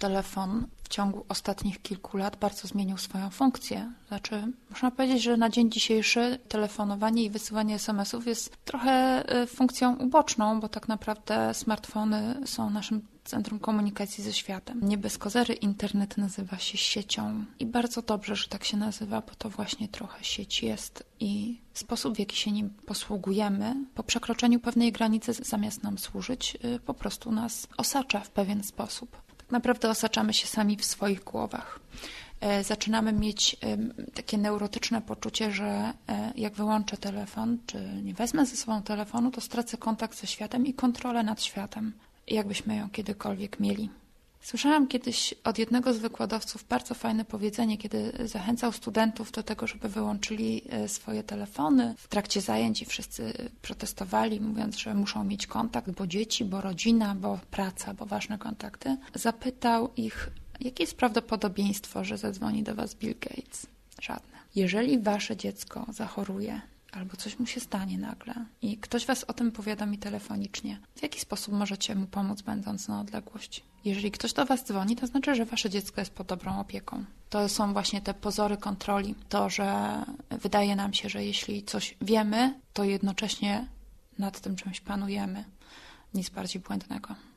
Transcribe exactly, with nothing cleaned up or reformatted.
telefon w ciągu ostatnich kilku lat bardzo zmienił swoją funkcję. Znaczy, można powiedzieć, że na dzień dzisiejszy telefonowanie i wysyłanie es em esów jest trochę funkcją uboczną, bo tak naprawdę smartfony są naszym centrum komunikacji ze światem. Nie bez kozery internet nazywa się siecią i bardzo dobrze, że tak się nazywa, bo to właśnie trochę sieć jest i sposób, w jaki się nim posługujemy, po przekroczeniu pewnej granicy zamiast nam służyć, po prostu nas osacza w pewien sposób. Tak naprawdę osaczamy się sami w swoich głowach. Zaczynamy mieć takie neurotyczne poczucie, że jak wyłączę telefon, czy nie wezmę ze sobą telefonu, to stracę kontakt ze światem i kontrolę nad światem, jakbyśmy ją kiedykolwiek mieli. Słyszałam kiedyś od jednego z wykładowców bardzo fajne powiedzenie, kiedy zachęcał studentów do tego, żeby wyłączyli swoje telefony w trakcie zajęć i wszyscy protestowali, mówiąc, że muszą mieć kontakt, bo dzieci, bo rodzina, bo praca, bo ważne kontakty. Zapytał ich, jakie jest prawdopodobieństwo, że zadzwoni do was Bill Gates? Żadne. Jeżeli wasze dziecko zachoruje, albo coś mu się stanie nagle i ktoś was o tym powiadomi telefonicznie, w jaki sposób możecie mu pomóc, będąc na odległość? Jeżeli ktoś do was dzwoni, to znaczy, że wasze dziecko jest pod dobrą opieką. To są właśnie te pozory kontroli. To, że wydaje nam się, że jeśli coś wiemy, to jednocześnie nad tym czymś panujemy. Nic bardziej błędnego.